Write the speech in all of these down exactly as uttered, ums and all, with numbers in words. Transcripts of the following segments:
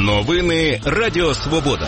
Новини Радіо Свобода.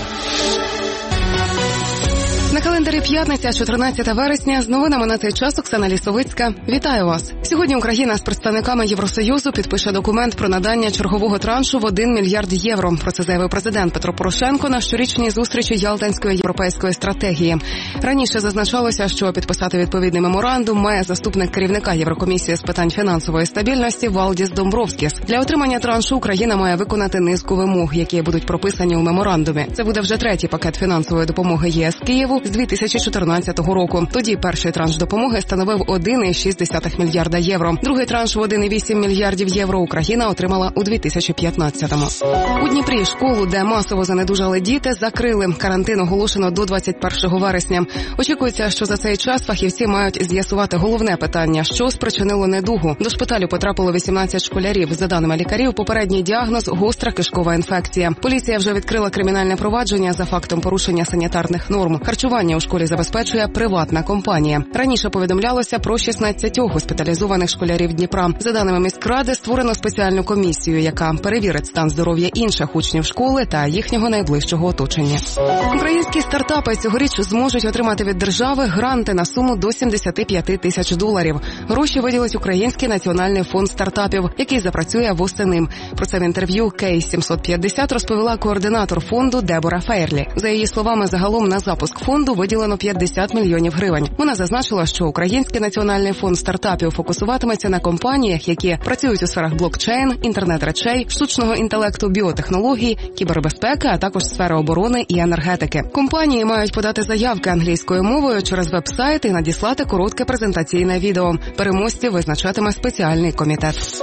На календарі п'ятниця, чотирнадцяте вересня, з новинами на цей час Оксана Лісовицька. Вітаю вас. Сьогодні Україна з представниками Євросоюзу підпише документ про надання чергового траншу в один мільярд євро. Про це заявив президент Петро Порошенко на щорічній зустрічі Ялтинської європейської стратегії. Раніше зазначалося, що підписати відповідний меморандум має заступник керівника Єврокомісії з питань фінансової стабільності Валдіс Домбровскіс. Для отримання траншу Україна має виконати низку вимог, які будуть прописані у меморандумі. Це буде вже третій пакет фінансової допомоги ЄС Києву з дві тисячі чотирнадцятого року. Тоді перший транш допомоги становив один цілих шість десятих мільярда євро. Другий транш в один цілих вісім мільярдів євро Україна отримала у дві тисячі п'ятнадцятому. У Дніпрі школу, де масово занедужали діти, закрили. Карантин оголошено до двадцять першого вересня. Очікується, що за цей час фахівці мають з'ясувати головне питання, що спричинило недугу. До шпиталю потрапило вісімнадцять школярів. За даними лікарів, попередній діагноз – гостра кишкова інфекція. Поліція вже відкрила кримінальне провадження за фактом порушення санітарних норм. Харчування у школі забезпечує приватна компанія. Раніше повідомлялося про шістнадцять госпіталізованих школярів Дніпра. За даними міськради, створено спеціальну комісію, яка перевірить стан здоров'я інших учнів школи та їхнього найближчого оточення. Українські стартапи цьогоріч зможуть отримати від держави гранти на суму до сімдесят п'ять тисяч доларів. Гроші виділить Український національний фонд стартапів, який запрацює восени. Про це в інтерв'ю Кей сімсот п'ятдесят розповіла координатор фонду Дебора Фейрлі. За її словами, загалом на запуск фонду виділено п'ятдесят мільйонів гривень. Вона зазначила, що Український національний фонд стартапів фокусуватиметься на компаніях, які працюють у сферах блокчейн, інтернет речей, штучного інтелекту, біотехнологій, кібербезпеки, а також сфери оборони і енергетики. Компанії мають подати заявки англійською мовою через веб-сайт і надіслати коротке презентаційне відео. Переможців визначатиме спеціальний комітет.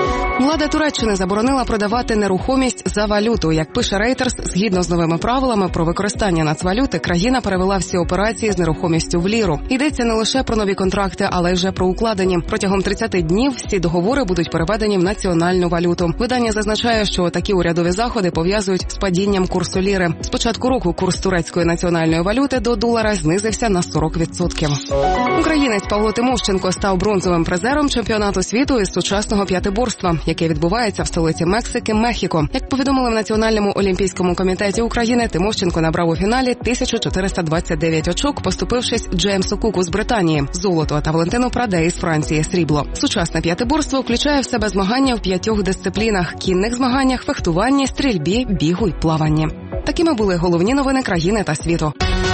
Влада Туреччини заборонила продавати нерухомість за валюту. Як пише Reuters, згідно з новими правилами про використання нацвалюти, країна перевела всі операції з нерухомістю в ліру. Йдеться не лише про нові контракти, але й вже про укладені. Протягом тридцяти днів всі договори будуть переведені в національну валюту. Видання зазначає, що такі урядові заходи пов'язують з падінням курсу ліри. З початку року курс турецької національної валюти до долара знизився на сорок відсотків. Українець Павло Тимощенко став бронзовим призером чемпіонату світу із сучасного п'ятиборства, яке відбувається в столиці Мексики – Мехіко. Як повідомили в Національному олімпійському комітеті України, Тимощенко набрав у фіналі тисячу чотириста двадцять дев'ять очок, поступившись Джеймсу Куку з Британії – золото та Валентину Праде із Франції – срібло. Сучасне п'ятиборство включає в себе змагання в п'ятьох дисциплінах – кінних змаганнях, фехтуванні, стрільбі, бігу й плаванні. Такими були головні новини країни та світу.